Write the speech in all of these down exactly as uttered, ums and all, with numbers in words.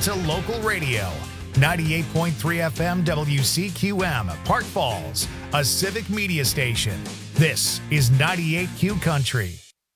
to local radio. ninety-eight point three F M W C Q M, Park Falls, a civic media station. This is ninety-eight Q Country.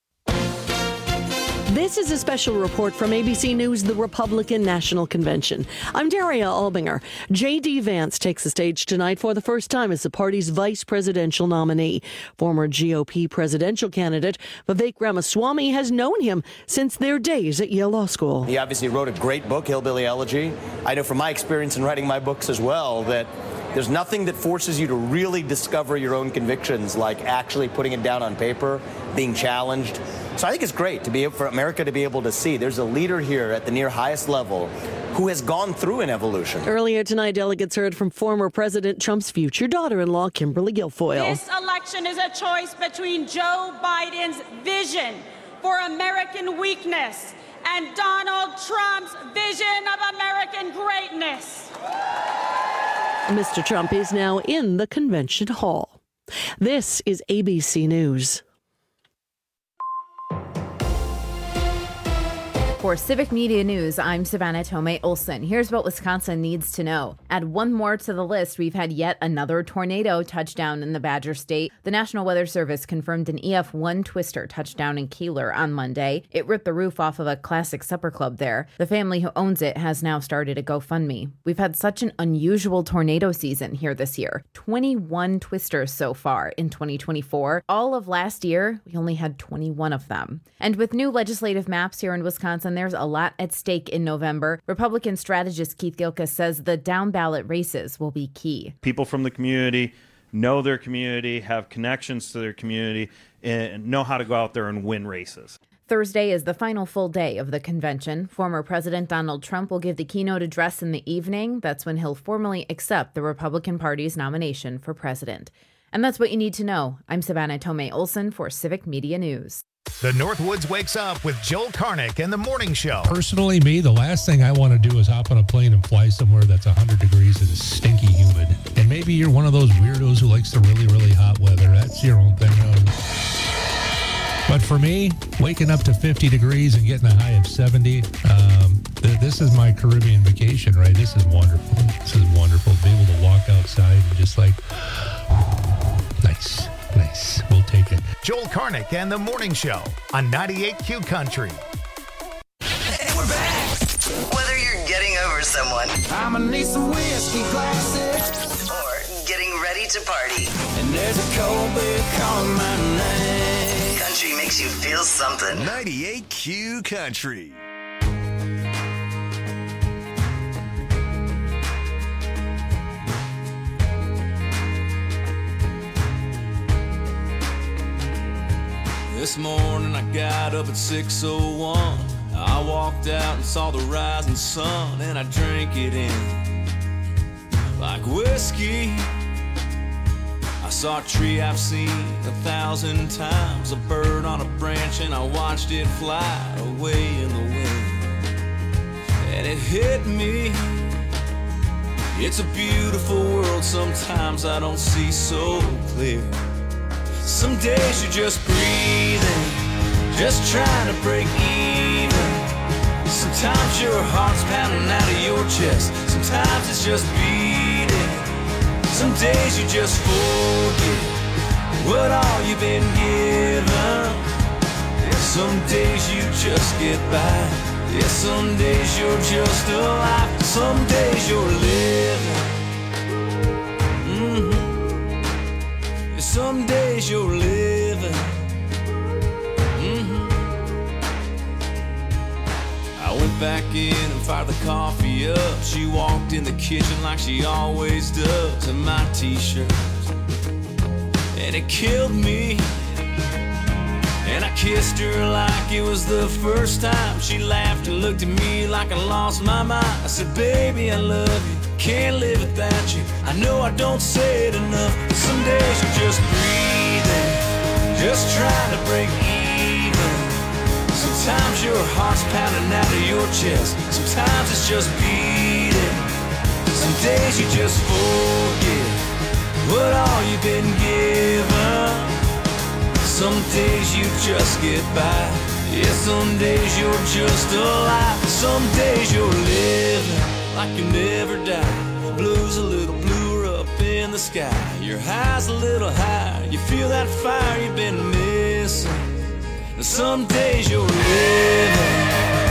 This is a special report from A B C News, the Republican National Convention. I'm Daria Albinger. J D. Vance takes the stage tonight for the first time as the party's vice presidential nominee. Former G O P presidential candidate Vivek Ramaswamy has known him since their days at Yale Law School. He obviously wrote a great book, Hillbilly Elegy. I know from my experience in writing my books as well that there's nothing that forces you to really discover your own convictions like actually putting it down on paper, being challenged. So I think it's great to be able, for America to be able to see there's a leader here at the near highest level who has gone through an evolution. Earlier tonight, delegates heard from former President Trump's future daughter-in-law, Kimberly Guilfoyle. This election is a choice between Joe Biden's vision for American weakness and Donald Trump's vision of American greatness. Mister Trump is now in the convention hall. This is A B C News. For Civic Media News, I'm Savannah Tomei Olson. Here's what Wisconsin needs to know. Add one more to the list. We've had yet another tornado touchdown in the Badger State. The National Weather Service confirmed an E F one twister touchdown in Keeler on Monday. It ripped the roof off of a classic supper club there. The family who owns it has now started a GoFundMe. We've had such an unusual tornado season here this year. twenty-one twisters so far in twenty twenty-four. All of last year, we only had twenty-one of them. And with new legislative maps here in Wisconsin, there's a lot at stake in November. Republican strategist Keith Gilkes says the down-ballot races will be key. People from the community know their community, have connections to their community, and know how to go out there and win races. Thursday is the final full day of the convention. Former President Donald Trump will give the keynote address in the evening. That's when he'll formally accept the Republican Party's nomination for president. And that's what you need to know. I'm Savannah Tomei Olson for Civic Media News. The Northwoods Wakes Up with Joel Karnick and The Morning Show. Personally, me, the last thing I want to do is hop on a plane and fly somewhere that's one hundred degrees and stinky humid. And maybe you're one of those weirdos who likes the really, really hot weather. That's your own thing. But for me, waking up to fifty degrees and getting a high of seventy, um, th- this is my Caribbean vacation, right? This is wonderful. This is wonderful to be able to walk outside and just like, nice, nice. We'll take it. Joel Karnick and The Morning Show on ninety-eight Q Country. And we're back. Whether you're getting over someone, I'ma need some whiskey glasses, or getting ready to party, and there's a cold beer calling my name. Country makes you feel something. ninety-eight Q Country. This morning I got up at six oh one. I walked out and saw the rising sun, and I drank it in like whiskey. I saw a tree I've seen a thousand times, a bird on a branch, and I watched it fly away in the wind. And it hit me, it's a beautiful world, sometimes I don't see so clear. Some days you're just breathing, just trying to break even. Sometimes your heart's pounding out of your chest, sometimes it's just beating. Some days you just forget what all you've been given. And some days you just get by. Yeah, some days you're just alive, some days you're living. Mm-hmm. Some days you're living. Mm-hmm. I went back in and fired the coffee up. She walked in the kitchen like she always does in my t-shirt, and it killed me. And I kissed her like it was the first time. She laughed and looked at me like I lost my mind. I said, baby, I love you, can't live without you. I know I don't say it enough, but some days you're just breathing, just trying to break even. Sometimes your heart's pounding out of your chest, sometimes it's just beating. Some days you just forget what all you've been given. Some days you just get by. Yeah, some days you're just alive, some days you're living like you never die. Blue's a little bluer up in the sky, your high's a little higher, you feel that fire you've been missing. And some days you're living.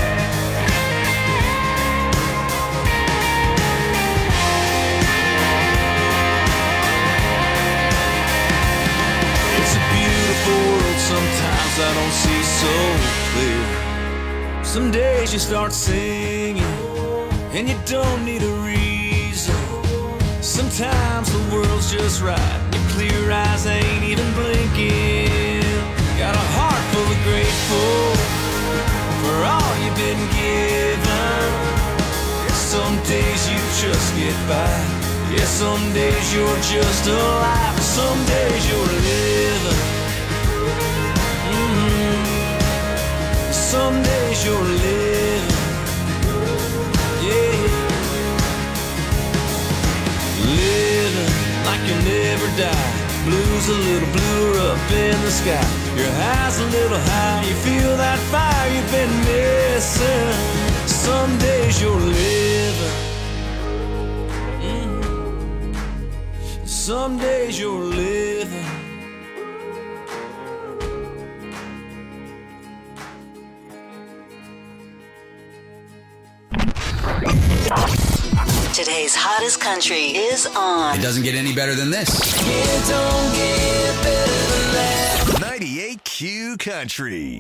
Sometimes I don't see so clear. Some days you start singing and you don't need a reason. Sometimes the world's just right, your clear eyes ain't even blinking. Got a heart full of grateful for all you've been given. Some days you just get by. Yeah, some days you're just alive, some days you're living. Some days you're living, yeah. Living like you never die. Blue's a little bluer up in the sky. Your high's a little high, you feel that fire you've been missing. Some days you're living, mm-hmm. Some days you're living. Today's hottest country is on. It doesn't get any better than this. It don't get better than that. ninety-eight Q Country.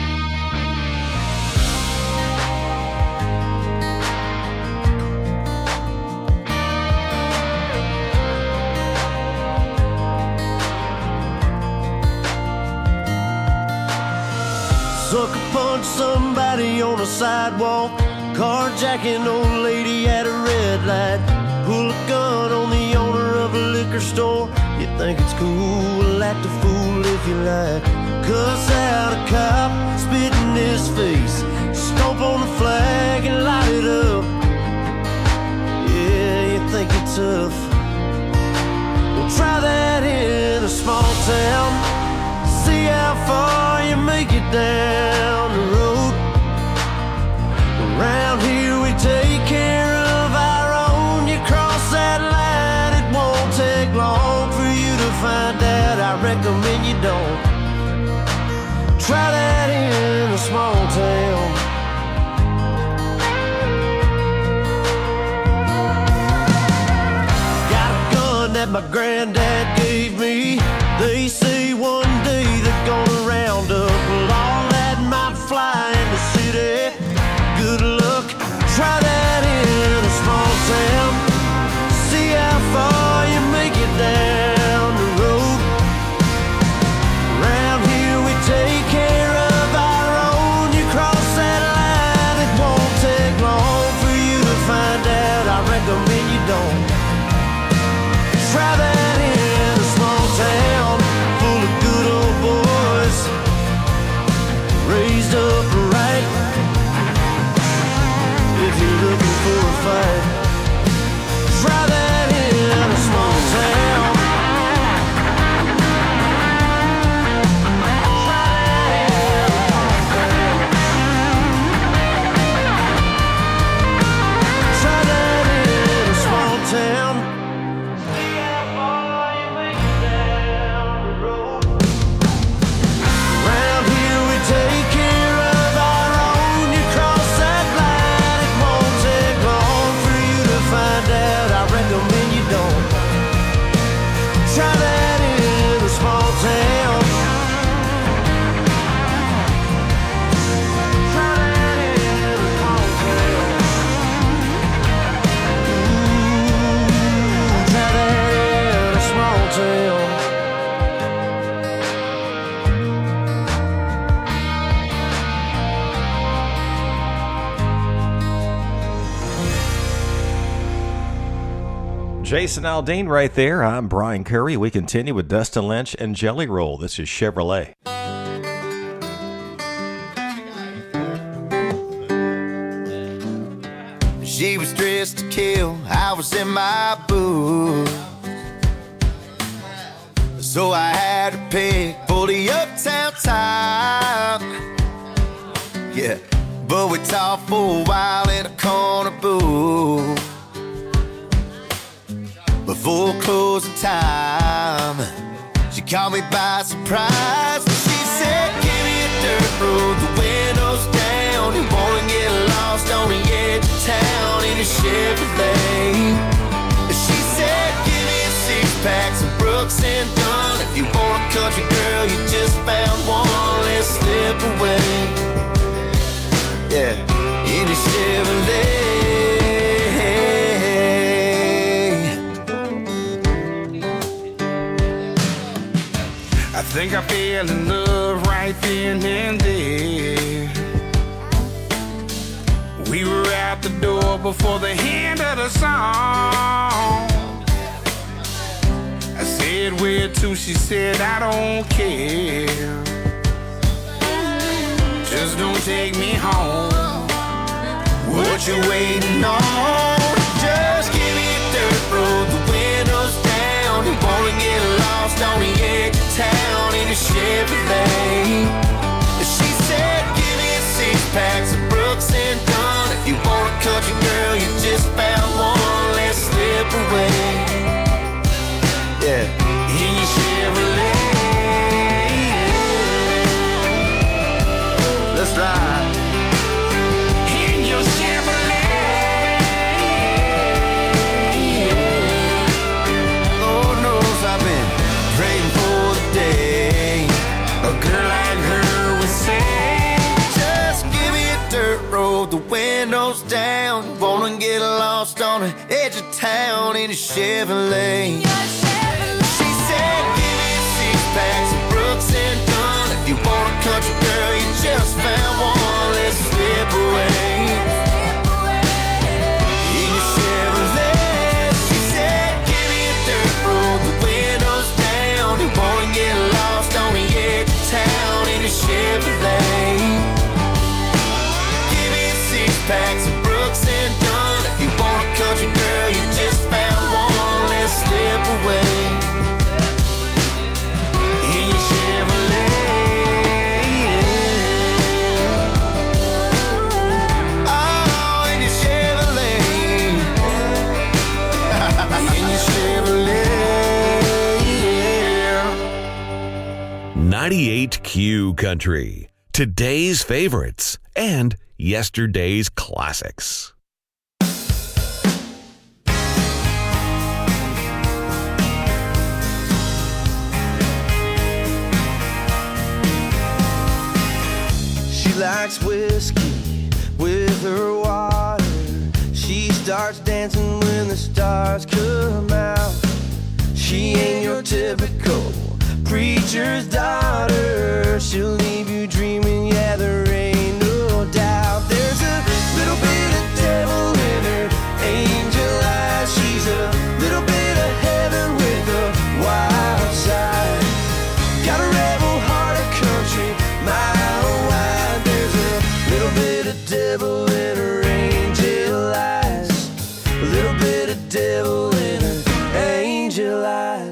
Sucker punch somebody on a sidewalk. Carjacking old lady at a red light. Pull a gun on the owner of a liquor store. You think it's cool, act a fool if you like. Cuss out a cop, spit in his face. Stomp on the flag and light it up. Yeah, you think you're tough. Well, try that in a small town. See how far you make it down the road. Around here we take care of our own. You cross that line, it won't take long for you to find out. I recommend you don't. Try that in a small town. Got a gun that my granddad gave me. They say one day they're gonna round up all that might fly in the city. Good luck, try that in a small town. See how far you make it down the road. Around here we take care of our own. You cross that line, it won't take long for you to find out. I recommend you don't. Try that in a small town full of good old boys, raised up right. If you're looking for a fight, try that in a small town. Try that in a small town. See how far you make it down the road. Around here we take care of our own. You cross that line, it won't take long for you to find out. I recommend you don't. Try that in a small town. Try that in a small town. Ooh, try that in a small town. Jason Aldean right there. I'm Brian Curry. We continue with Dustin Lynch and Jelly Roll. This is Chevrolet. She was dressed to kill, I was in my booth. So I had to pick for the uptown top. but we talked for a while in a corner booth. Before closing time, she caught me by surprise. She said, give me a dirt road, the windows down. You wanna get lost on the edge of town in a Chevrolet. She said, give me a six-pack, some Brooks and Dunn. If you want a country girl, you just found one, let's slip away. Yeah, in a Chevrolet. I think I fell in love right then and there. We were out the door before the end of the song. I said, where to? She said, I don't care. Just don't take me home. What you waiting on? Just give me a dirt road, the windows down. You wanna get lost on the edge of town in a Chevrolet. She said, give me a six-pack, some Brooks and Dunn. If you want a country girl, you just found one, let's slip away. Yeah, in your Chevrolet. Let's ride. In your Chevrolet. Lord knows I've been praying for the day a girl like her would say, just give me a dirt road, the windows down. Wanna get lost on the edge of town in a Chevrolet. She said, give me a six-pack, some Brooks and Dunn. If you want a country girl, you just found one, let's slip away. In your Chevrolet. She said, give me a dirt road, the windows down. You wanna get lost on the edge of town in a Chevrolet. Give me a six-pack, some Brooks and Dunn. If you want a country girl, you just found one, let's slip away. In your Chevrolet. Oh, in your Chevrolet. In your Chevrolet, yeah. ninety-eight Q Country. Today's favorites and yesterday's classics. She likes whiskey with her water. She starts dancing when the stars come out. She ain't your typical preacher's daughter. She'll leave you dreaming, yeah, there ain't no doubt. There's a little bit of devil in her angel eyes. She's a little bit of heaven with a wild side. Got a rebel heart of country, mile wide. There's a little bit of devil in her angel eyes. A little bit of devil in her angel eyes.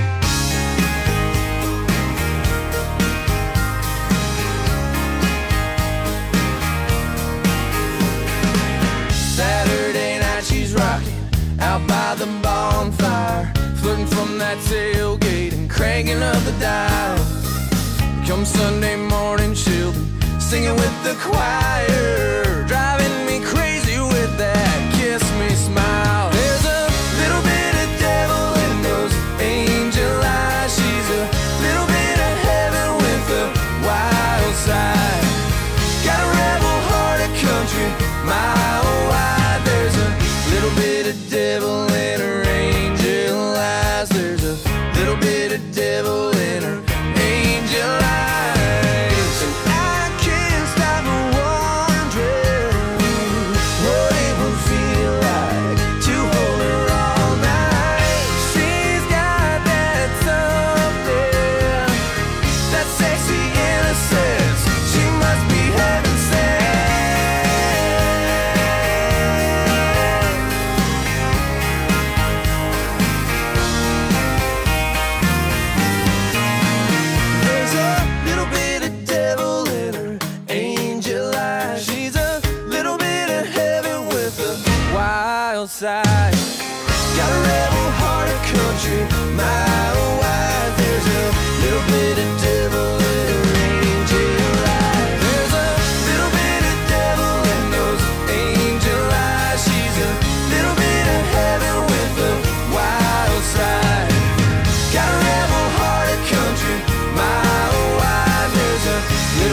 Saturday night she's rocking out by the bonfire, flirting from that tailgate and cranking up the dial. Come Sunday morning she'll be singing with the choir, driving me crazy with that kiss me smile. There's a little bit of devil in those angel eyes. She's a little bit of heaven with a wild side. Got a rebel heart of country, mile wide. There's a little bit of devil in her angel eyes. There's a little bit of devil in her angel eyes. And I can't stop wondering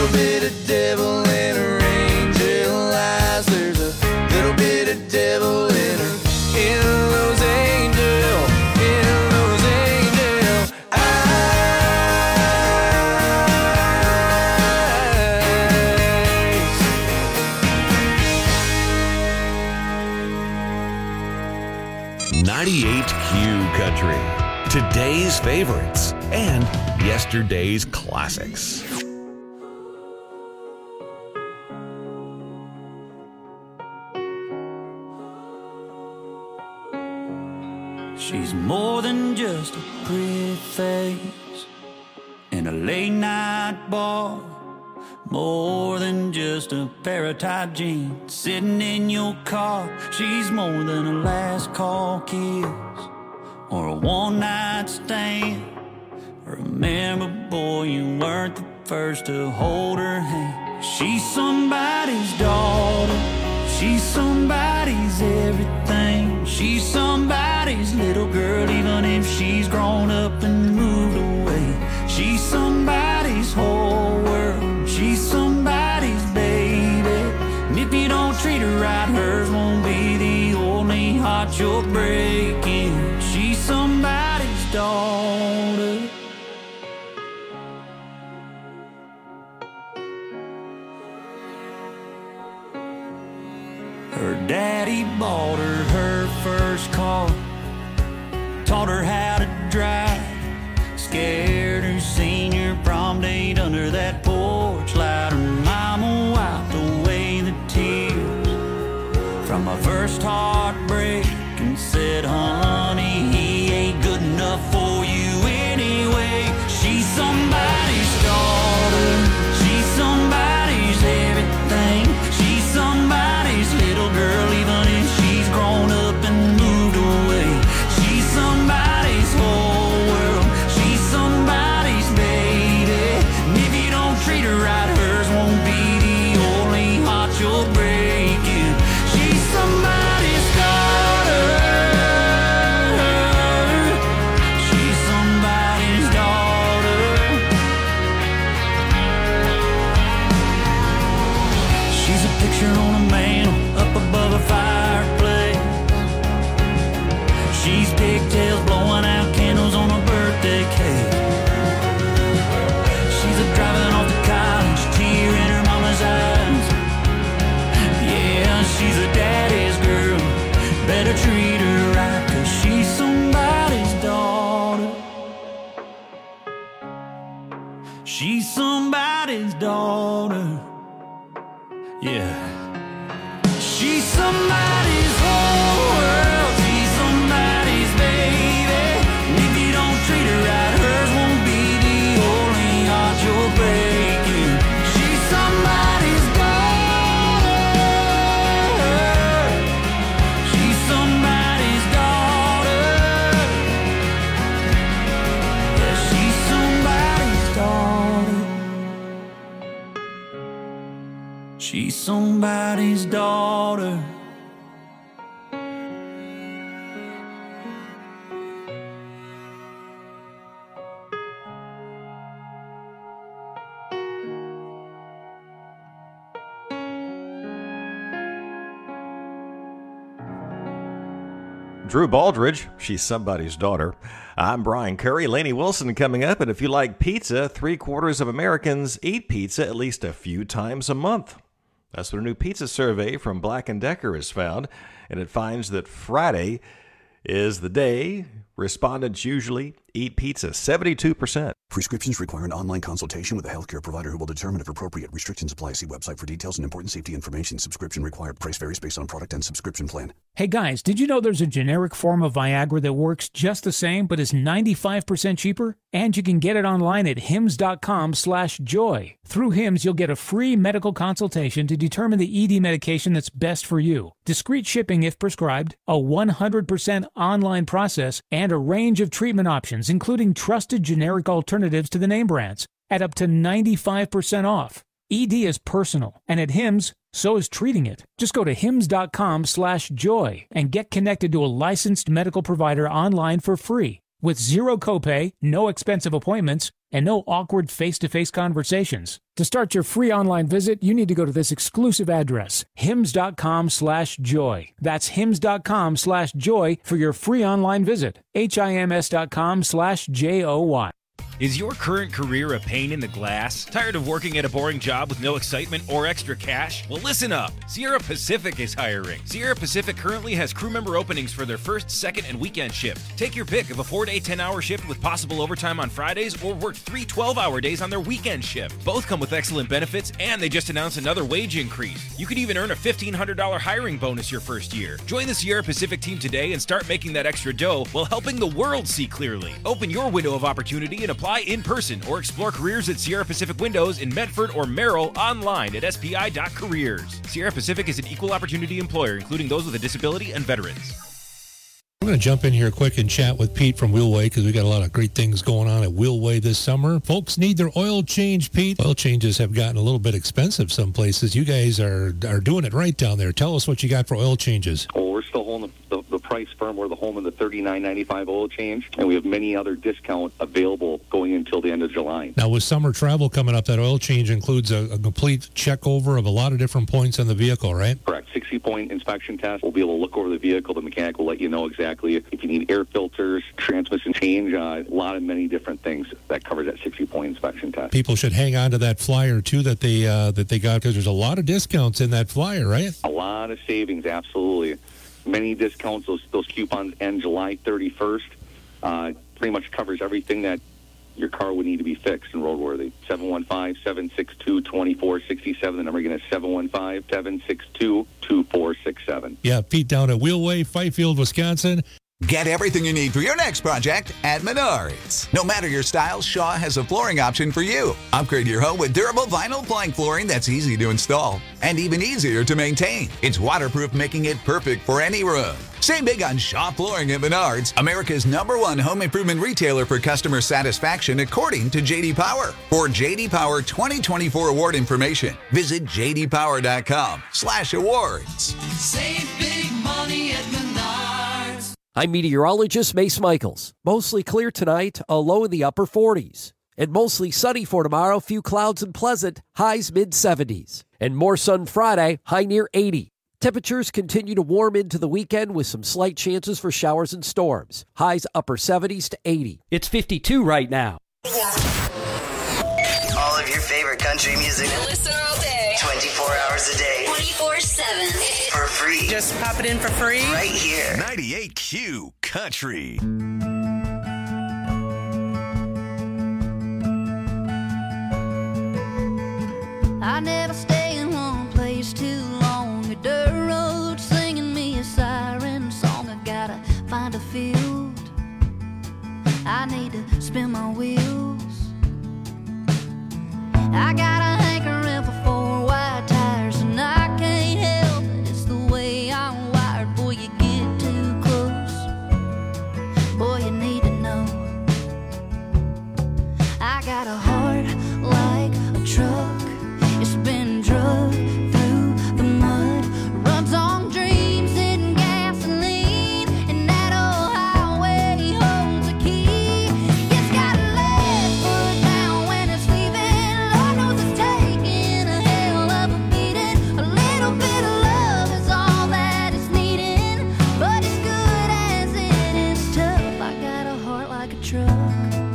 little bit of devil in her angel eyes. There's a little bit of devil in her, in those angel, in those angel eyes. ninety-eight Q Country. Today's favorites and yesterday's classics. She's more than just a pretty face in a late night bar, more than just a pair of tight jeans sitting in your car. She's more than a last call kiss or a one night stand. Remember, boy, you weren't the first to hold her hand. She's somebody's daughter, she's somebody's everything. She's somebody's little girl, even if she's grown up and moved away. She's somebody's whole world, she's somebody's baby. And if you don't treat her right, hers won't be the only heart you're breaking. She's somebody's daughter. Her daddy bought her her first car, taught her how to drive, scared her senior prom date under that porch light. Her mama wiped away the tears from my first heartbreak and said, honey, he ain't good enough for you anyway. She's somebody's daughter, she's somebody's everything. She's somebody's little girl, even if she's grown up and moved away. She's somebody's whole world, she's somebody's baby. And if you don't treat her right, hers won't be the only heart you're breaking. She's somebody's daughter, she's somebody's daughter. She's a picture on a mantle up above a fireplace. She's pigtails blowing out candles on a birthday cake. She's a driving off to college, tear in her mama's eyes. Yeah, she's a daddy's girl, better treat her right, 'cause she's somebody's daughter. She's somebody's daughter. Yeah. She's somebody's whole world, she's somebody's baby. And if you don't treat her right, hers won't be the only heart you're breaking. She's somebody's daughter, she's somebody's daughter. Yeah, she's somebody's daughter. She's somebody's daughter. Drew Baldridge, she's somebody's daughter. I'm Brian Curry. Lainey Wilson coming up. And if you like pizza, three quarters of Americans eat pizza at least a few times a month. That's what a new pizza survey from Black and Decker has found. And it finds that Friday is the day respondents usually eat pizza, seventy-two percent. Prescriptions require an online consultation with a healthcare provider who will determine if appropriate. Restrictions apply. See website for details and important safety information. Subscription required. Price varies based on product and subscription plan. Hey guys, did you know there's a generic form of Viagra that works just the same but is ninety-five percent cheaper? And you can get it online at hims.com slash joy. Through Hims, you'll get a free medical consultation to determine the E D medication that's best for you. Discreet shipping if prescribed, a one hundred percent online process, and a range of treatment options, including trusted generic alternatives to the name brands, at up to ninety-five percent off. E D is personal, and at Hims, so is treating it. Just go to hims.com slash joy and get connected to a licensed medical provider online for free. with zero copay, no expensive appointments, and no awkward face-to-face conversations. To start your free online visit, you need to go to this exclusive address, hims.com slash joy. That's hims.com slash joy for your free online visit, hims.com slash J-O-Y. Is your current career a pain in the glass? Tired of working at a boring job with no excitement or extra cash? Well, listen up. Sierra Pacific is hiring. Sierra Pacific currently has crew member openings for their first, second, and weekend shift. Take your pick of a four-day, ten-hour shift with possible overtime on Fridays, or work three twelve-hour days on their weekend shift. Both come with excellent benefits, and they just announced another wage increase. You could even earn a fifteen hundred dollars hiring bonus your first year. Join the Sierra Pacific team today and start making that extra dough while helping the world see clearly. Open your window of opportunity and apply in person, or explore careers at Sierra Pacific Windows in Medford or Merrill online at S P I dot careers. Sierra Pacific is an equal opportunity employer, including those with a disability and veterans. We're going to jump in here quick and chat with Pete from Wheelway because we got a lot of great things going on at Wheelway this summer. Folks need their oil change, Pete. Oil changes have gotten a little bit expensive some places. You guys are are doing it right down there. Tell us what you got for oil changes. Well, we're still holding the, the, the price firm. We're the home of the thirty-nine ninety-five oil change, and we have many other discounts available going until the end of July. Now, with summer travel coming up, that oil change includes a, a complete check over of a lot of different points on the vehicle, right? Correct. sixty-point inspection test. We'll be able to look over the vehicle. The mechanic will let you know exactly if you need air filters, transmission change, uh, a lot of many different things that covers that sixty-point inspection test. People should hang on to that flyer, too, that they uh, that they got, because there's a lot of discounts in that flyer, right? A lot of savings, absolutely. Many discounts. Those, those coupons end July thirty-first. Uh, pretty much covers everything that your car would need to be fixed and roadworthy. seven one five, seven six two, two four six seven. The number again is seven one five, seven six two, two four six seven. Yeah, Pete down at Wheelway, Fifield, Wisconsin. Get everything you need for your next project at Menards. No matter your style, Shaw has a flooring option for you. Upgrade your home with durable vinyl plank flooring that's easy to install and even easier to maintain. It's waterproof, making it perfect for any room. Save big on Shaw Flooring at Menards, America's number one home improvement retailer for customer satisfaction, according to J D Power. For J D Power twenty twenty-four award information, visit j d power dot com slash awards. Save big money at Menards. I'm meteorologist Mace Michaels. Mostly clear tonight, a low in the upper forties. And mostly sunny for tomorrow, few clouds and pleasant, highs mid seventies. And more sun Friday, high near eighty. Temperatures continue to warm into the weekend with some slight chances for showers and storms. Highs upper seventies to eighty. It's fifty-two right now. All of your favorite country music. Listen all day. twenty-four hours a day. twenty-four seven. For free. Just pop it in for free. Right here. ninety-eight Q Country. I never stay in one place too long. A dirt road singing me a siren song. I gotta find a field. I need to spin my wheels. I got a hankering for four wide tires, and I can't help it. It's the way I'm wired. Boy, you get too close. Boy, you need to know. I got a heart like a truck. It's been drugged through the mud. Runs on dreams and gasoline, and that old highway holds a key. It's got a left foot down when it's leaving. Lord knows it's taking a hell of a beating. A little bit of love is all that it's needing, but as good as it is tough, I got a heart like a truck.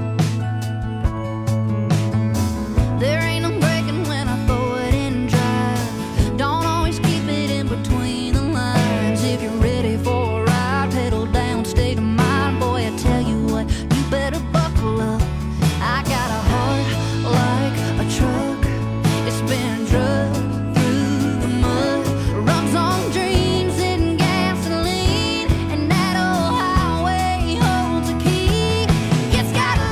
There ain't no breaking when I throw it in drive. Don't always keep it in between the lines. If you're ready for a ride, pedal down, state of mind. Boy, I tell you what, you better buckle up. I got a heart like a truck. It's been drugged through the mud. Runs on dreams and gasoline, and that old highway holds a key. It's got a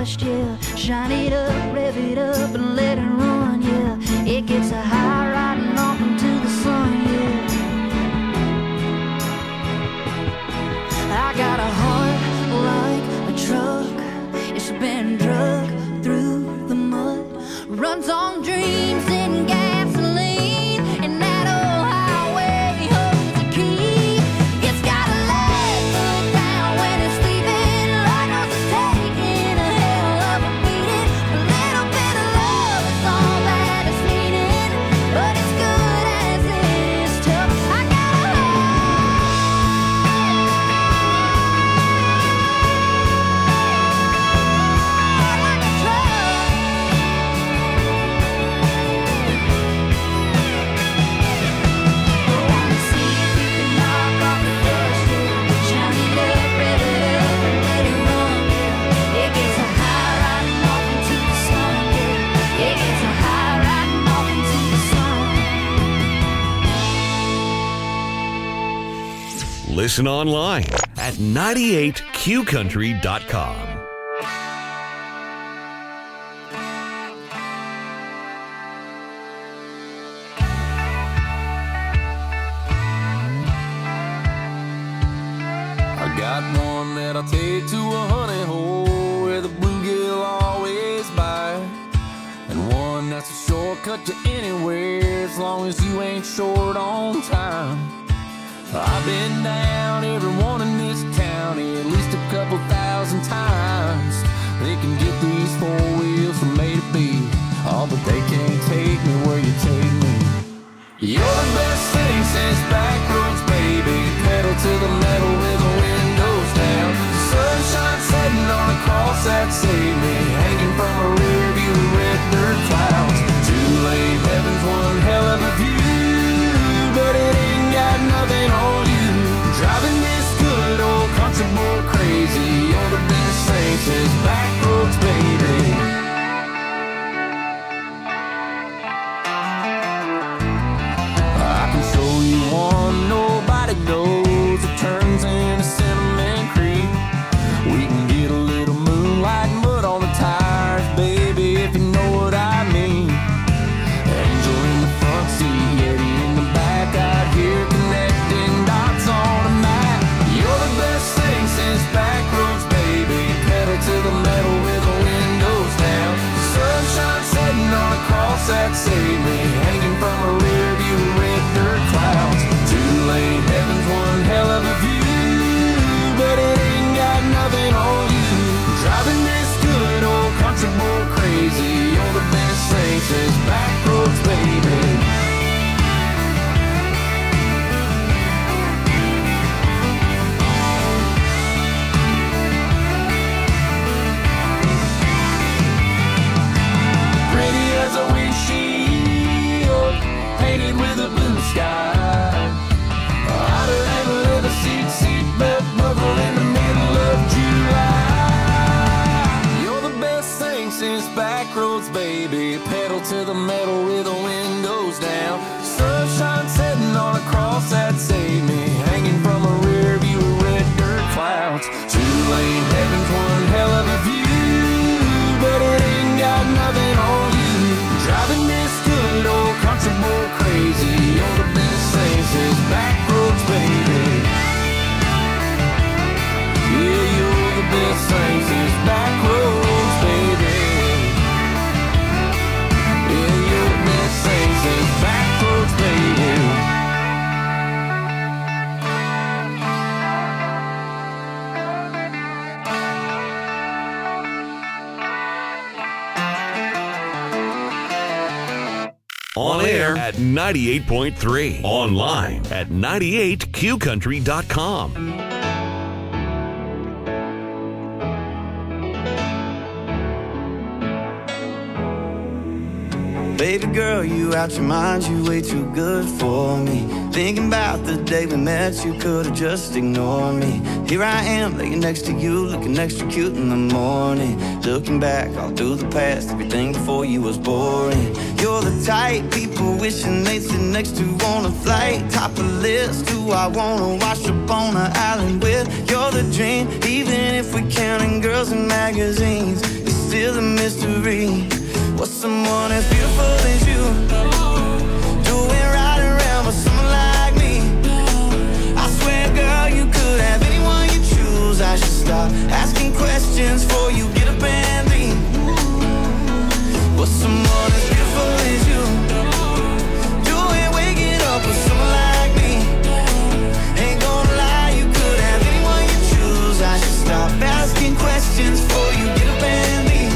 dust, yeah. Shine it up, rev it up, and let it run, yeah. It gets a high riding off into the sun, yeah. I got a heart like a truck. It's been drug through the mud. Runs on dreams and gasoline. And that old highway holds a key. It's got a leg foot down when it's sleeping. Lord knows it's taking a hell of a beating. A little bit of love is all that it's needing. But it's good as it is tough. I got a Listen online at ninety-eight Q country dot com. I got one that'll take to a honey hole where the bluegill always bite, and one that's a shortcut to anywhere as long as you ain't short on time. I've been down every one in this county at least a couple thousand times. They can get these four wheels from A to B, oh, but they can't take me where you take me. You're the best thing since back roads, baby. Pedal to the metal with the windows down. Sunshine setting on a cross that saved me, hanging from a rear view of red dirt clouds. Two lane heaven's one hell of a view, but it ain't got nothing on you. Driving this good old country boy crazy. You're the best thing since back roads, baby. I can show you one nobody knows. It turns into Cinnamon Creek. We can get a little moonlight and mud on the tires, baby, if you know what I mean. Angel in the front seat, Yeti in the back, out here connecting dots on a map. You're the best thing since back roads, baby. Pedal to the metal with the windows down. Sunshine setting on a cross that saved me, hanging from a rear view of red dirt clouds. Two lane heaven's one hell of a view, but it ain't got nothing on you. Driving this good old country boy crazy. You're the best thing since back roads, baby. Pretty as a windshield, painted with a blue sky. Hotter than a leather seat, seatbelt buckle in the middle of July. You're the best thing since back roads, baby. Pedal to the metal with the windows down. Sunshine setting on a cross that saved me, hanging from a rear view of red dirt clouds. Two lane heaven's one hell of a view, but it ain't got nothing on you. Driving this good old country boy crazy. You're the best thing since back roads, baby. Yeah, you're the best thing since back roads, baby. Yeah, you're the best thing since back roads, baby. On air at ninety-eight point three. Online at ninety-eight Q country dot com. Baby girl, you out your mind, you way too good for me. Thinking about the day we met, you could've just ignored me. Here I am, laying next to you, looking extra cute in the morning. Looking back all through the past, everything before you was boring. You're the type people wishing they'd sit next to on a flight. Top of the list, who I wanna wash up on an island with. You're the dream, even if we're counting girls in magazines. You still a mystery. What's someone as beautiful as you doing right around with someone like me? I swear, girl, you could have anyone you choose. I should stop asking questions before you get up and leave. What's someone as beautiful as you doing waking up with someone like me? Ain't gonna lie, you could have anyone you choose. I should stop asking questions before you get up and leave.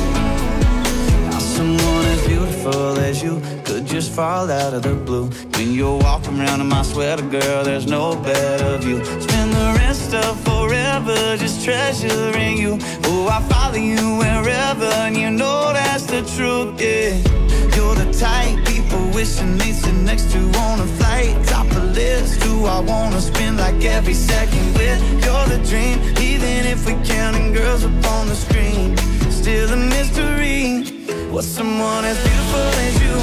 Now someone as beautiful as you could just fall out of the blue. When you're walking around in my sweater, girl, there's no better view. Spend the rest of forever just treasuring you. Oh, I follow you wherever, and you know that's the truth, yeah. You're the type people wishing they sit next to on a flight. Top the list, who I wanna spend like every second with. You're the dream, even if we're counting girls up on the screen. Still a mystery. What's someone as beautiful as you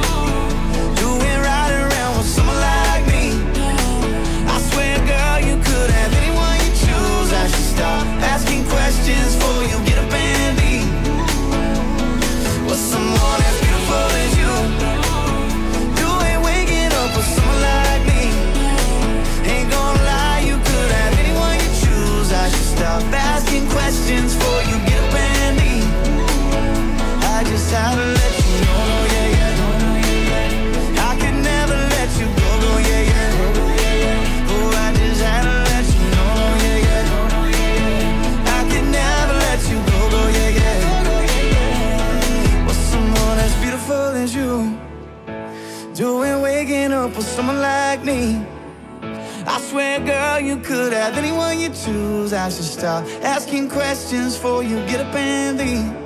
doing right around with someone like me? I swear, girl, you could have anyone you choose. I should stop asking questions before you get up and leave. What's someone as beautiful as you doing waking up with someone like me? Ain't gonna lie, you could have anyone you choose. I should stop asking questions before you get up and leave. I just had to let you know, yeah, yeah. I could never let you go, go, yeah, yeah. Oh, I just had to let you know, yeah, yeah. I could never let you go, go, yeah, yeah. What's someone as beautiful as you doing waking up with someone like me? I swear, girl, you could have anyone you choose. I should stop asking questions before you get up and leave.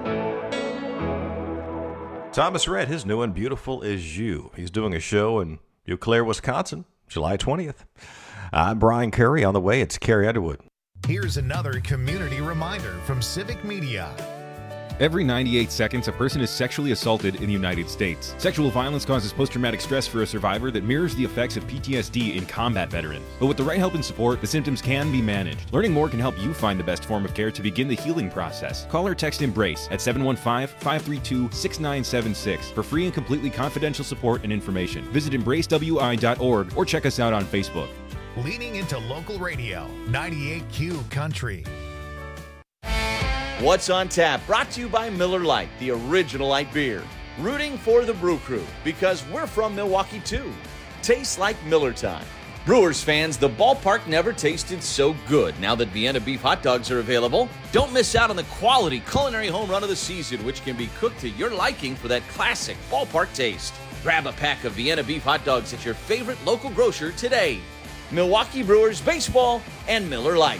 Thomas Rhett, his new and Beautiful Is You. He's doing a show in Eau Claire, Wisconsin, July twentieth. I'm Brian Curry. On the way, it's Carrie Underwood. Here's another community reminder from Civic Media. Every ninety-eight seconds, a person is sexually assaulted in the United States. Sexual violence causes post-traumatic stress for a survivor that mirrors the effects of P T S D in combat veterans. But with the right help and support, the symptoms can be managed. Learning more can help you find the best form of care to begin the healing process. Call or text EMBRACE at seven one five, five three two, six nine seven six for free and completely confidential support and information. Visit embrace w i dot org or check us out on Facebook. Leaning into local radio, ninety-eight Q Country. What's on Tap, brought to you by Miller Lite, the original light beer. Rooting for the Brew Crew, because we're from Milwaukee too. Tastes like Miller time. Brewers fans, the ballpark never tasted so good now that Vienna beef hot dogs are available. Don't miss out on the quality culinary home run of the season, which can be cooked to your liking for that classic ballpark taste. Grab a pack of Vienna beef hot dogs at your favorite local grocer today. Milwaukee Brewers Baseball and Miller Lite.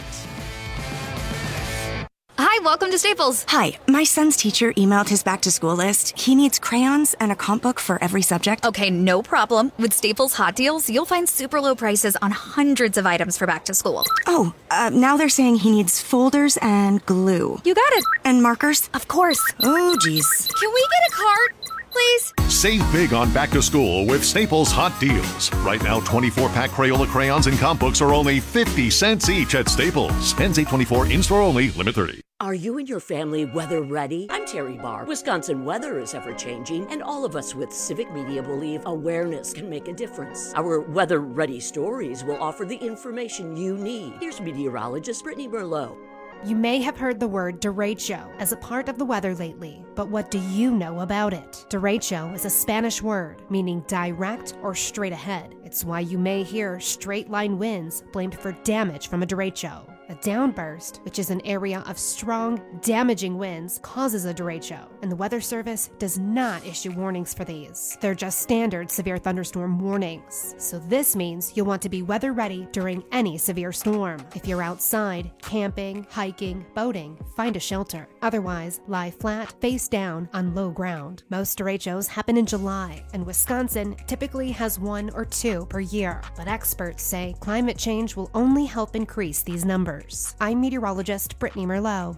Hi, welcome to Staples. Hi, my son's teacher emailed his back-to-school list. He needs crayons and a comp book for every subject. Okay, no problem. With Staples Hot Deals, you'll find super low prices on hundreds of items for back to school. Oh, uh, now they're saying he needs folders and glue. You got it. And markers? Of course. Oh, geez. Can we get a cart, please? Save big on back to school with Staples Hot Deals. Right now, twenty-four pack Crayola crayons and comp books are only fifty cents each at Staples. Ends eight twenty-four, in-store only, limit thirty. Are you and your family weather ready? I'm Terry Barr. Wisconsin weather is ever changing, and all of us with Civic Media believe awareness can make a difference. Our weather ready stories will offer the information you need. Here's meteorologist Brittany Merlot. You may have heard the word derecho as a part of the weather lately, but what do you know about it? Derecho is a Spanish word meaning direct or straight ahead. It's why you may hear straight line winds blamed for damage from a derecho. A downburst, which is an area of strong, damaging winds, causes a derecho, and the Weather Service does not issue warnings for these. They're just standard severe thunderstorm warnings. So this means you'll want to be weather ready during any severe storm. If you're outside, camping, hiking, boating, find a shelter. Otherwise, lie flat, face down, on low ground. Most derechos happen in July, and Wisconsin typically has one or two per year. But experts say climate change will only help increase these numbers. I'm meteorologist Brittany Merlot.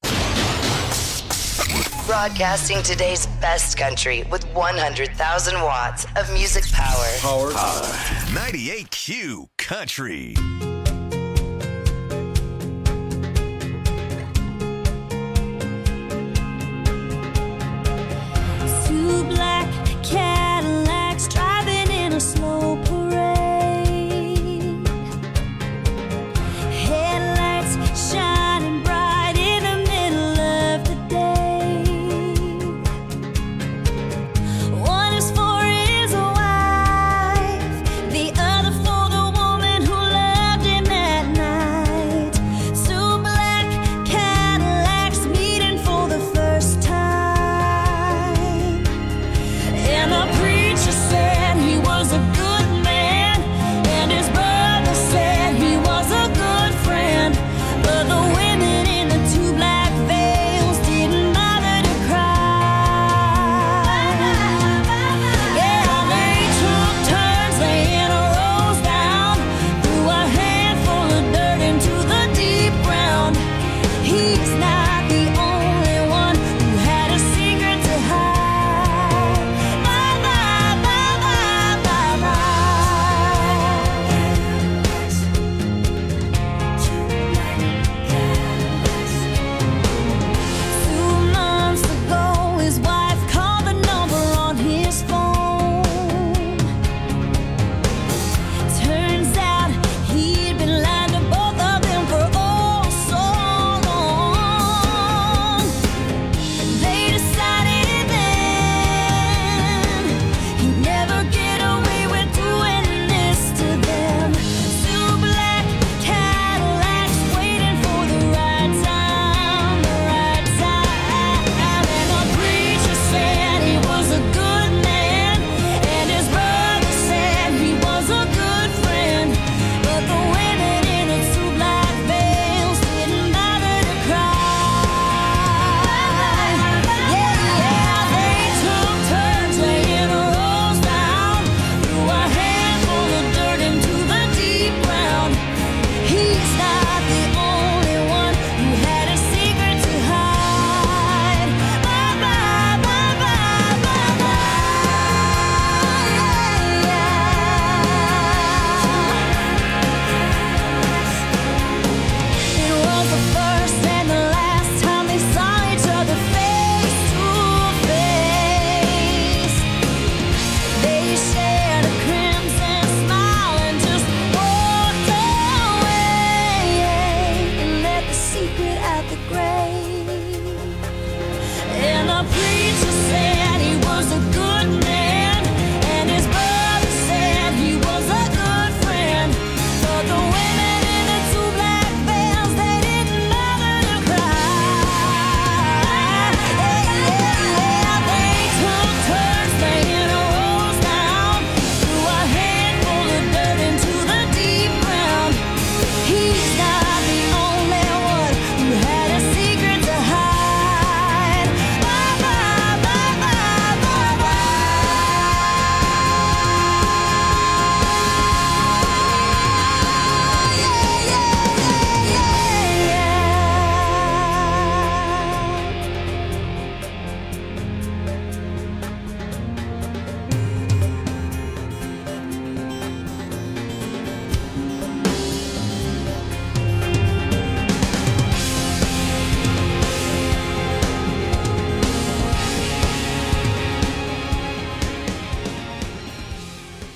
Broadcasting today's best country with one hundred thousand watts of music power. Power. Power. ninety-eight Q Country.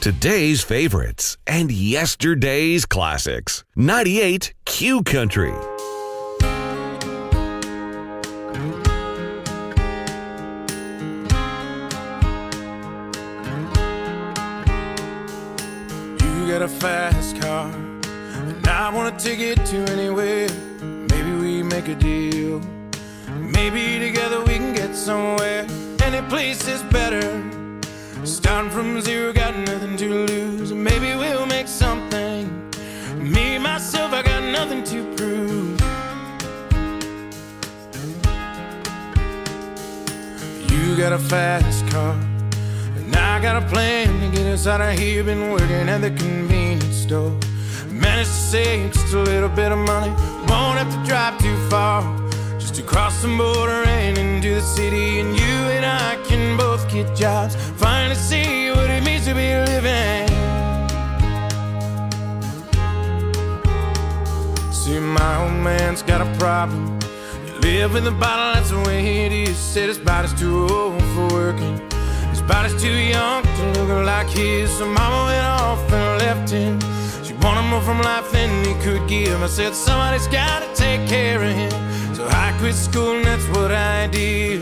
Today's favorites and yesterday's classics. ninety-eight Q Country. You got a fast car, and I want to take it to anywhere. Maybe we make a deal. Maybe together we can get somewhere. Any place is better. Starting from zero, got nothing to lose. Maybe we'll make something. Me, myself, I got nothing to prove. You got a fast car, and I got a plan to get us out of here. Been working at the convenience store. Managed to save just a little bit of money. Won't have to drive too far, just to cross the border and into the city. And you and I can both get jobs, finally see what it means to be living. See, my old man's got a problem. You live with a bottle, that's the way it is. Said his body's too old for working, his body's too young to look like his. So mama went off and left him. She wanted more from life than he could give. I said somebody's gotta take care of him. So I quit school and that's what I did.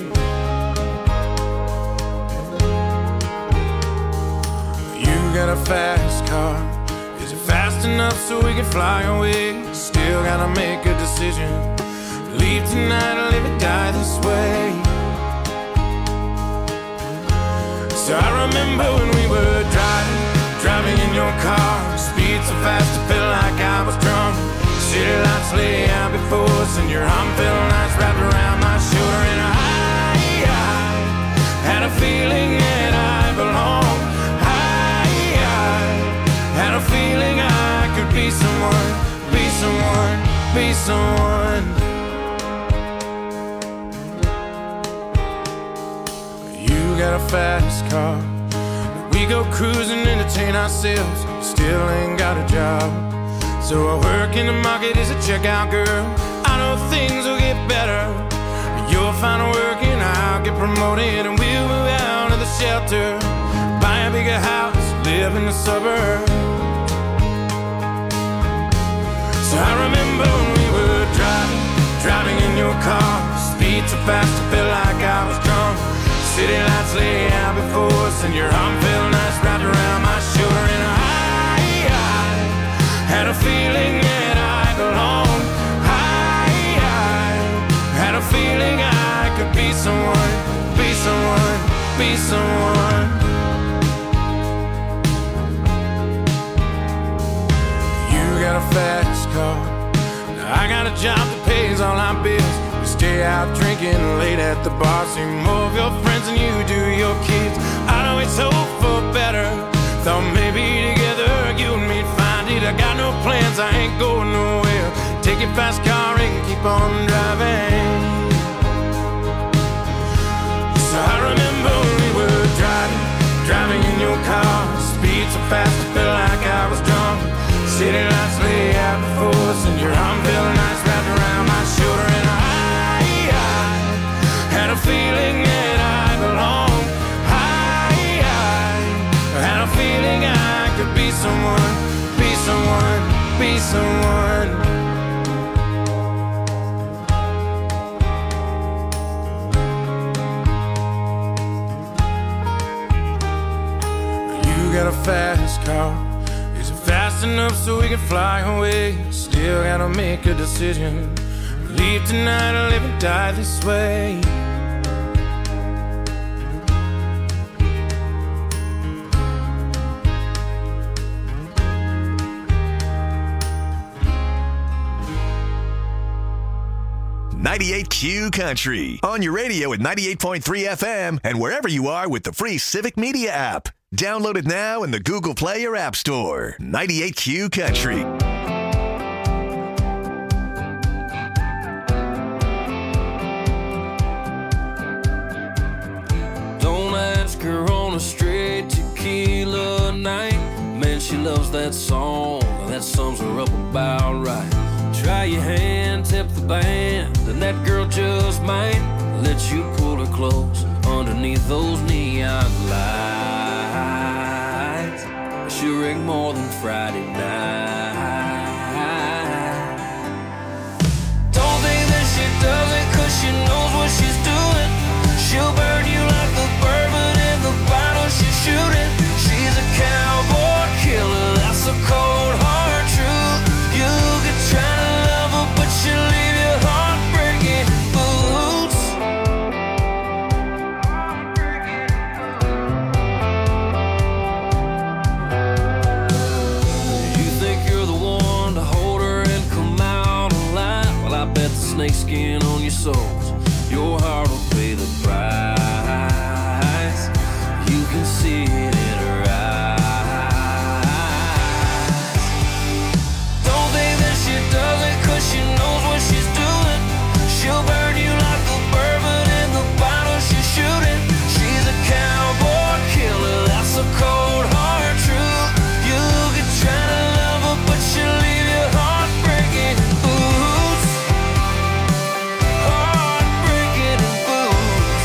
You got a fast car. Is it fast enough so we can fly away? Still gotta make a decision. Leave tonight or live or die this way. So I remember when we were driving, driving in your car. Speed so fast it felt like I was drunk. City lights lay out before us, and your arm felt nice wrapped around my shoulder. And I, I had a feeling that I belonged. I, I had a feeling I could be someone, be someone, be someone. You got a fast car. We go cruising, entertain ourselves. Still ain't got a job. So I work in the market as a checkout girl. I know things will get better. You'll find work and I'll get promoted, and we'll move out of the shelter, buy a bigger house, live in the suburbs. So I remember when we were driving, driving in your car. Speed so fast it felt like I was drunk. City lights lay out before us, and your arm felt nice wrapped around my shoulder. And I, I had a feeling that I belonged. I, I had a feeling I could be someone, be someone, be someone. You got a fast car. Now I got a job that pays all our bills. We stay out drinking late at the bar. See more of your friends than you do your kids. I always hope for better. Thought maybe together you and me'd find it. I got no plans, I ain't going nowhere. Take your fast car and keep on driving. So I remember when we were driving, driving in your car. Speed so fast it felt like I was drunk. City lights lay out before us, and your arm felt nice wrapped around my shoulder. And I, I had a feeling that I belonged. I, I had a feeling I could be someone, be someone, be someone. You got a fast car. Is it fast enough so we can fly away? Still gotta make a decision. Leave tonight or live and die this way. ninety-eight Q Country. On your radio at ninety-eight point three F M and wherever you are with the free Civic Media app. Download it now in the Google Play or App Store. ninety-eight Q Country. Don't ask her on a straight tequila night. Man, she loves that song. That sums her up about right. Try your hand, tip the band, and that girl just might let you pull her close underneath those neon lights. she'll ring more than Friday night. Don't think that she does it cause she knows what she's doing. She'll burn you like the bourbon in the bottle she's shooting. She's a cowboy killer, that's a cold hard truth. You could try to love her, but she'll leave your heart breaking boots. You think you're the one to hold her and come out alive? Well, I bet the snakeskin on your soles, your heart will pay the price. You can see it in her eyes. Don't think that she does it cause she knows what she's doing. She'll burn you like the bourbon in the bottle she's shooting. She's a cowboy killer, that's a cold hard truth. You could try to love her, but she'll leave your heart breaking boots. Heart breaking boots.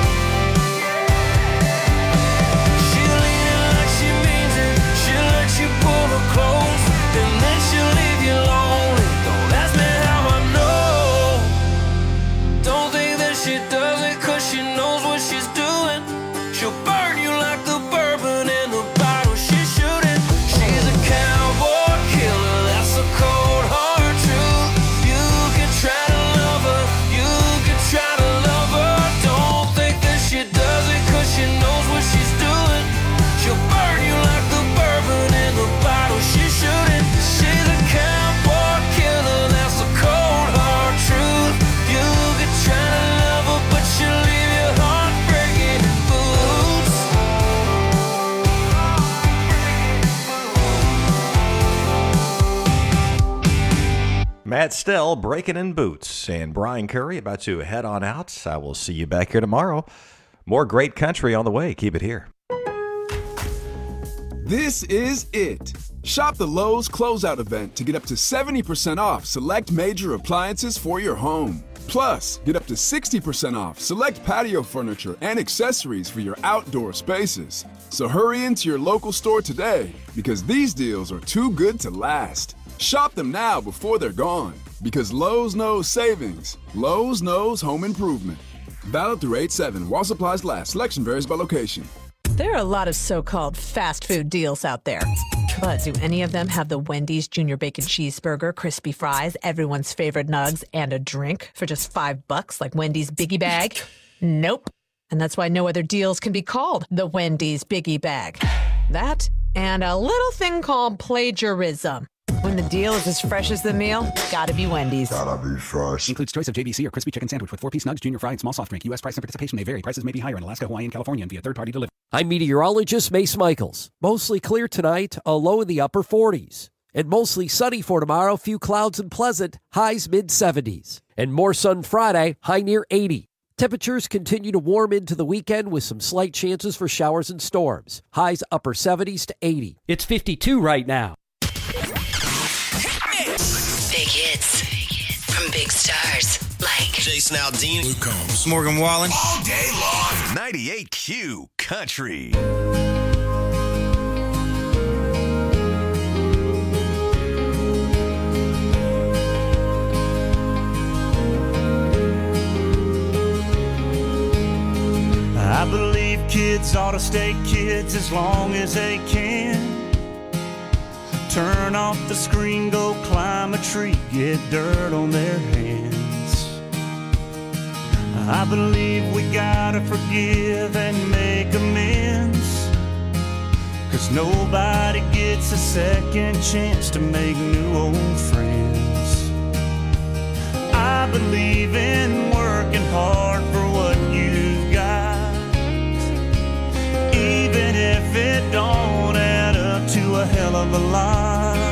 She'll lean it like she means it. She'll let you pull her close, and then she'll leave you lonely. Don't ask me how I know. Don't think that she does it cause she knows what she's doing. She'll burn you like the bourbon in the bottle she's shooting. She's a cowboy killer, that's a cold hard truth. You can try to love her, you can try to love her. Don't think that she does it cause she knows what she's doing. She'll burn you like the bourbon in the bottle she's shooting. She's a cowboy killer, that's a cold hard truth. You could try to love her, but she'll leave your heart breaking boots. Matt Stell, Breaking in Boots, and Brian Curry about to head on out. I will see you back here tomorrow. More great country on the way. Keep it here. This is it. Shop the Lowe's Closeout event to get up to seventy percent off select major appliances for your home. Plus, get up to sixty percent off select patio furniture and accessories for your outdoor spaces. So hurry into your local store today because these deals are too good to last. Shop them now before they're gone because Lowe's knows savings. Lowe's knows home improvement. Valid through eight seven while supplies last. Selection varies by location. There are a lot of so-called fast food deals out there. But do any of them have the Wendy's Junior Bacon Cheeseburger, crispy fries, everyone's favorite nugs, and a drink for just five bucks like Wendy's Biggie Bag? Nope. And that's why no other deals can be called the Wendy's Biggie Bag. That and a little thing called plagiarism. When the deal is as fresh as the meal, gotta be Wendy's. Gotta be fresh. Includes choice of J B C or crispy chicken sandwich with four-piece nugs, junior fry, and small soft drink. U S price and participation may vary. Prices may be higher in Alaska, Hawaii, and California and via third-party delivery. I'm meteorologist Mace Michaels. Mostly clear tonight, a low in the upper forties. And mostly sunny for tomorrow, few clouds and pleasant, highs mid-seventies. And more sun Friday, high near eighty. Temperatures continue to warm into the weekend with some slight chances for showers and storms. Highs upper seventies to eighty. It's fifty-two right now. Big hits from big stars like Jason Aldean, Luke Combs, Morgan Wallen, all day long. ninety-eight Q Country. I believe kids ought to stay kids as long as they can. Turn off the screen, go climb a tree, get dirt on their hands. I believe we gotta forgive and make amends, 'cause nobody gets a second chance to make new old friends. I believe in working hard for what you've got, even if it don't add up to a hell of a lot.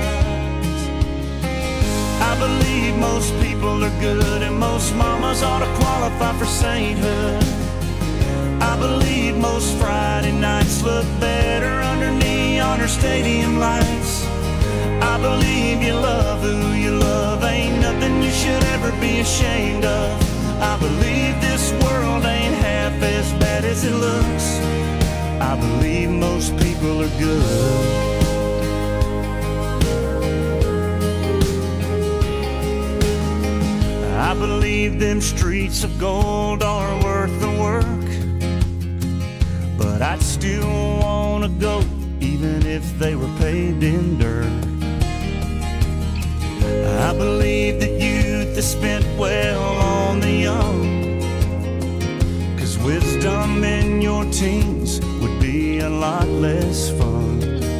I believe most people are good and most mamas ought to qualify for sainthood. I believe most Friday nights look better under neon or stadium lights. I believe you love who you love, ain't nothing you should ever be ashamed of. I believe this world ain't half as bad as it looks. I believe most people are good. gold are worth the work, but I'd still want to go even if they were paved in dirt. I believe that youth is spent well on the young, 'cause wisdom in your teens would be a lot less fun.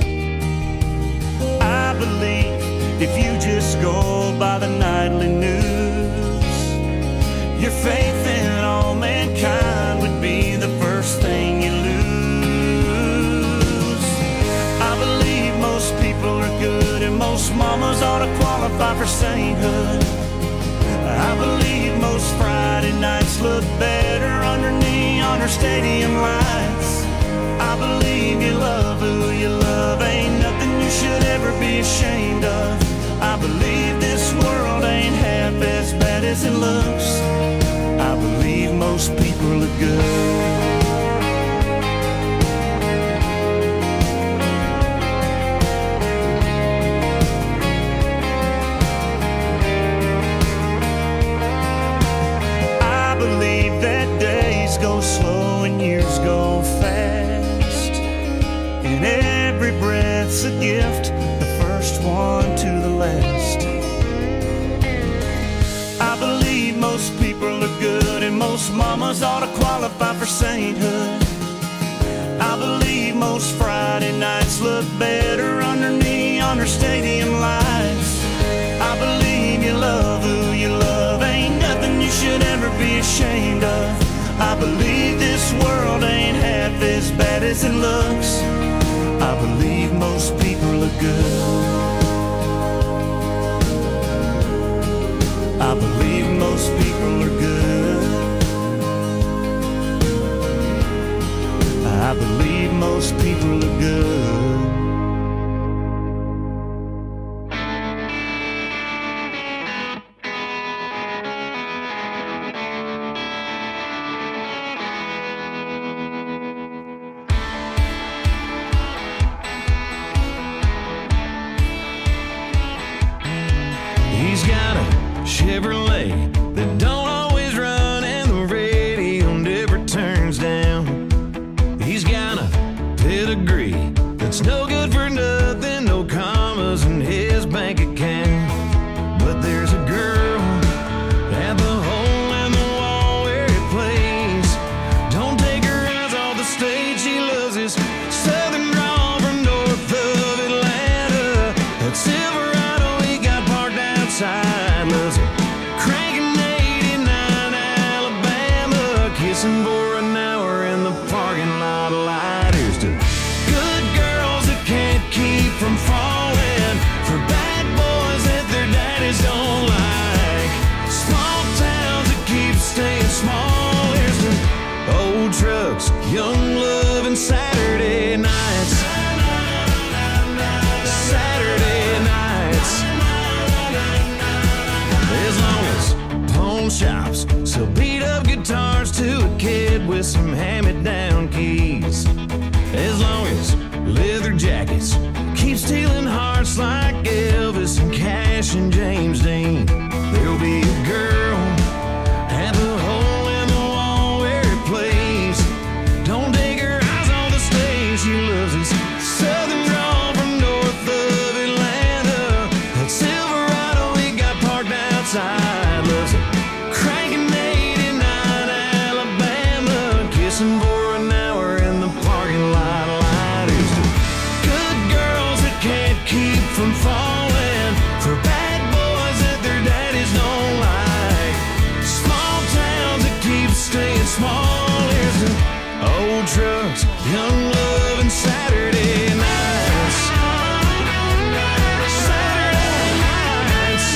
I believe if you just go by the nightly news, your faith in all mankind would be the first thing you lose. I believe most people are good and most mamas ought to qualify for sainthood. I believe most Friday nights look better under neon or stadium lights. I believe you love who you love, ain't nothing you should ever be ashamed of. I believe this world ain't half as bad as it looks. I believe most people are good. I believe that days go slow and years go fast, and every breath's a gift, the first one to the last. I believe most people are good and most mamas ought to qualify for sainthood. I believe most Friday nights look better under neon or stadium lights. I believe you love who you love, ain't nothing you should ever be ashamed of. I believe this world ain't half as bad as it looks. I believe most people are good. I believe most people are good. I believe most people are good. He's got a Chevrolet that don't always run and the radio never turns down. He's got a pedigree that's no good for nothing, no commas in his bank account. But there's a girl at the hole in the wall where he plays. Don't take her eyes off the stage, she loves his southern drawl from north of Atlanta. That Silverado he got parked outside, loves it. Cranking eighty-nine Alabama, kissing for an hour in the parking lot light. Here's to good girls that can't keep from falling for bad boys that their daddies don't like. Small towns that keep staying small. Here's to old trucks, young love, and Saturday nights. Saturday nights. As long as pawn shops sell beat up guitars to a kid with some hand-me-down keys. As long as leather jackets keep stealing hearts like Elvis and Cash and James Dean, there'll be a girl at the hole in the wall where he plays. Don't take her eyes on the stage, she loves his southern drawl from north of Atlanta. That Silverado he got parked outside, loves it. Cranking eighty-nine Alabama, kissing for an hour in the parking lot light. Here's to good girls that can't keep from falling for bad boys that their daddies don't like. Small towns that keep staying small. Here's to old trucks, young love, and Saturday nights. Saturday nights.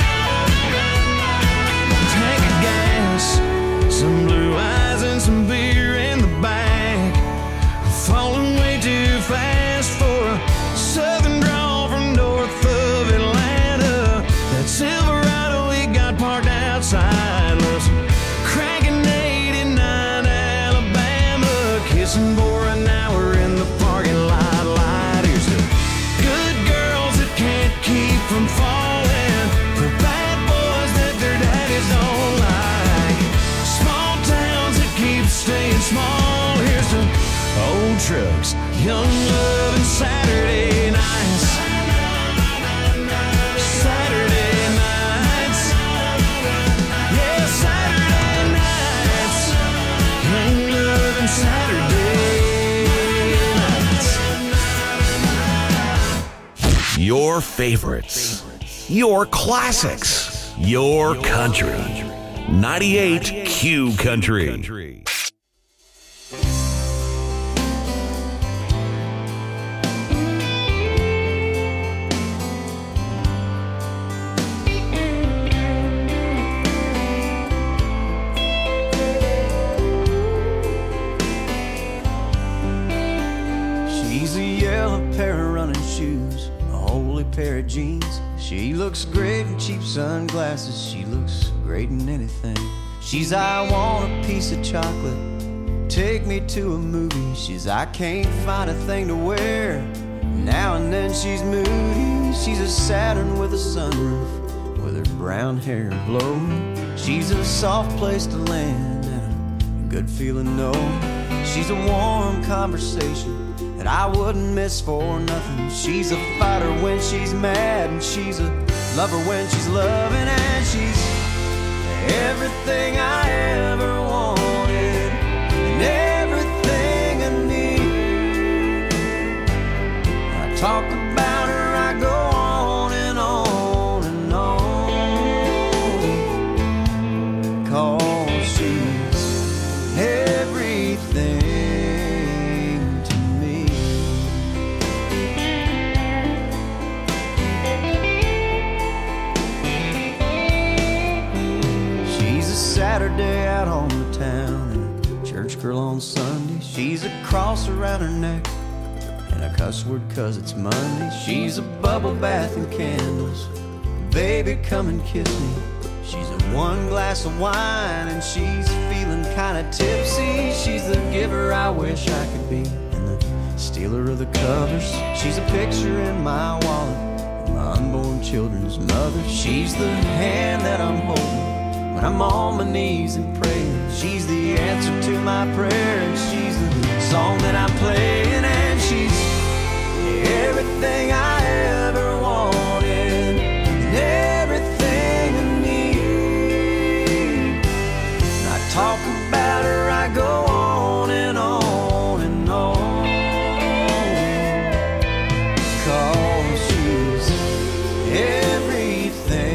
Tank of gas, some blue eyes and some beer in the back. Falling way too fast for a southern drawl from north of Atlanta. That Silverado he got parked outside, loves cranking eighty-nine Alabama, kissing for an hour in the parking lot light. and small. Here's to old trucks, young love, and Saturday nights. Saturday nights. Yeah, Saturday nights. Young love and Saturday nights. Your favorites. Your classics. Your country. ninety-eight Q Country. She's a yellow pair of running shoes, a holy pair of jeans. She looks great in cheap sunglasses. She looks great in anything. She's I want a piece of chocolate, take me to a movie. She's I can't find a thing to wear. Now and then she's moody. She's a Saturn with a sunroof, with her brown hair blowing. She's a soft place to land and a good feeling no. She's a warm conversation that I wouldn't miss for nothing. She's a fighter when she's mad, and she's a lover when she's loving, and she's everything I ever wanted and everything I need. I talk about her, I go on and on and on, 'cause she's everything. Saturday out on the town and a church girl on Sunday. She's a cross around her neck and a cuss word 'cause it's Monday. She's a bubble bath and candles, baby come and kiss me. She's a one glass of wine and she's feeling kinda tipsy. She's the giver I wish I could be and the stealer of the covers. She's a picture in my wallet, my unborn children's mother. She's the hand that I'm holding when I'm on my knees and praying. She's the answer to my prayer, and she's the song that I'm playing, and she's everything I ever wanted and everything I need. And I talk about her, I go on and on and on, 'cause she's everything.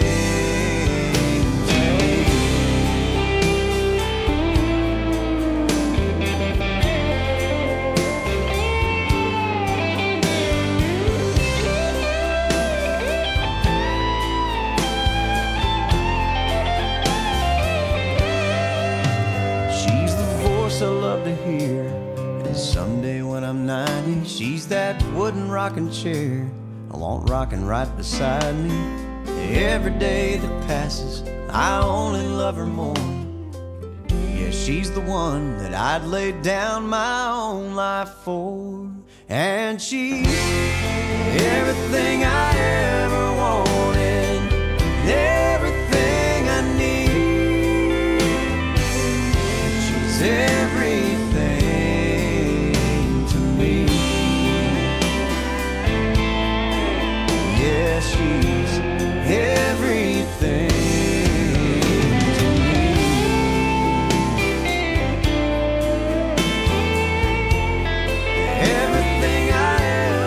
I love to hear, and someday when I'm ninety, she's that wooden rocking chair I want rocking right beside me. Every day that passes, I only love her more. Yeah, she's the one that I'd lay down my own life for, and she's everything I ever wanted, everything I need. She's every